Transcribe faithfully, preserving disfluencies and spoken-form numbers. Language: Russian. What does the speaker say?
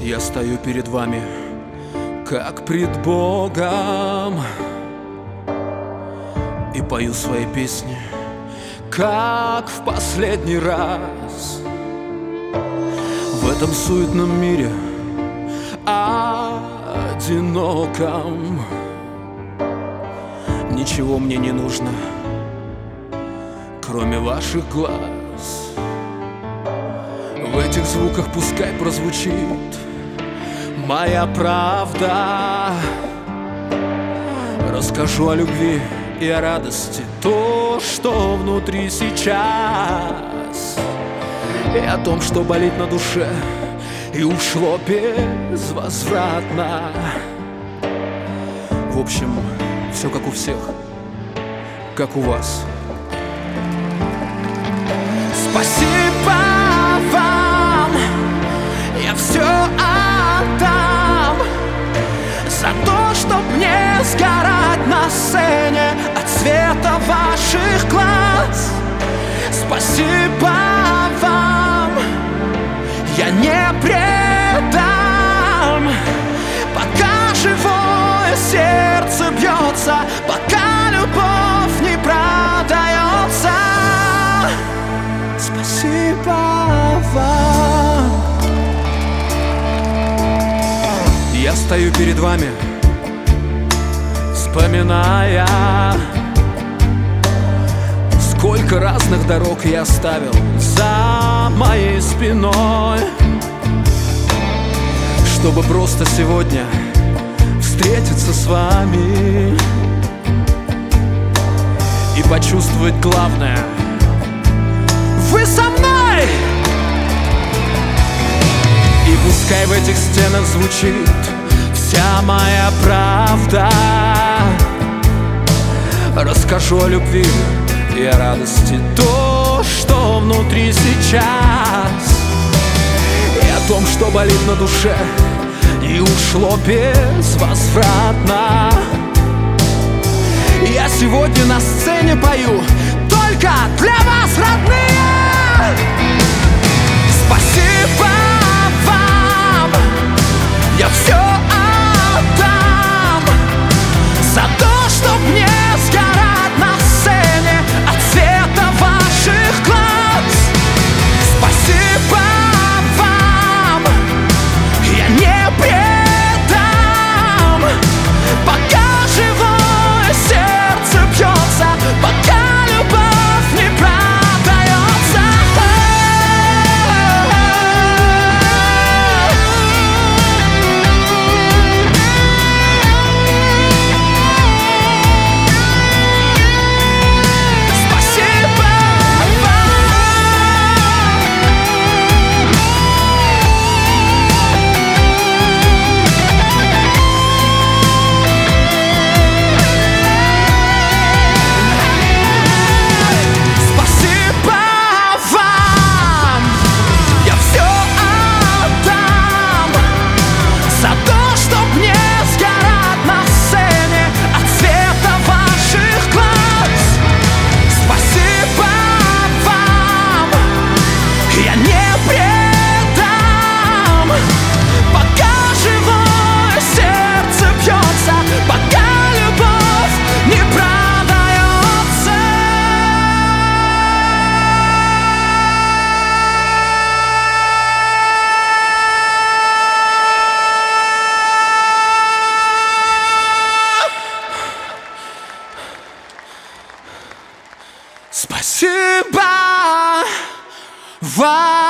Я стою перед вами, как пред Богом, и пою свои песни, как в последний раз. В этом суетном мире одиноком ничего мне не нужно, кроме ваших глаз. В этих звуках пускай прозвучит моя правда. Расскажу о любви и о радости, то, что внутри сейчас, и о том, что болит на душе и ушло безвозвратно. В общем, все как у всех, как у вас. Спасибо вам, я все отдам за то, чтоб не сгорать на сцене от света ваших глаз. Спасибо вам, я не предам, пока живое сердце бьется, пока любовь не продается. Спасибо вам. Я стою перед вами, вспоминая, сколько разных дорог я оставил за моей спиной, чтобы просто сегодня встретиться с вами и почувствовать главное: вы со мной! И пускай в этих стенах звучит вся моя правда. Расскажу о любви и о радости, то, что внутри сейчас, и о том, что болит на душе и ушло безвозвратно. Я сегодня на сцене пою только для вас, родные. Спасибо вам, я все отдам за то, чтоб не сгорать на сцене от света ваших глаз. Спасибо вам, я не предам, пока живое сердце бьется, пока любовь не продается. Спасибо вам.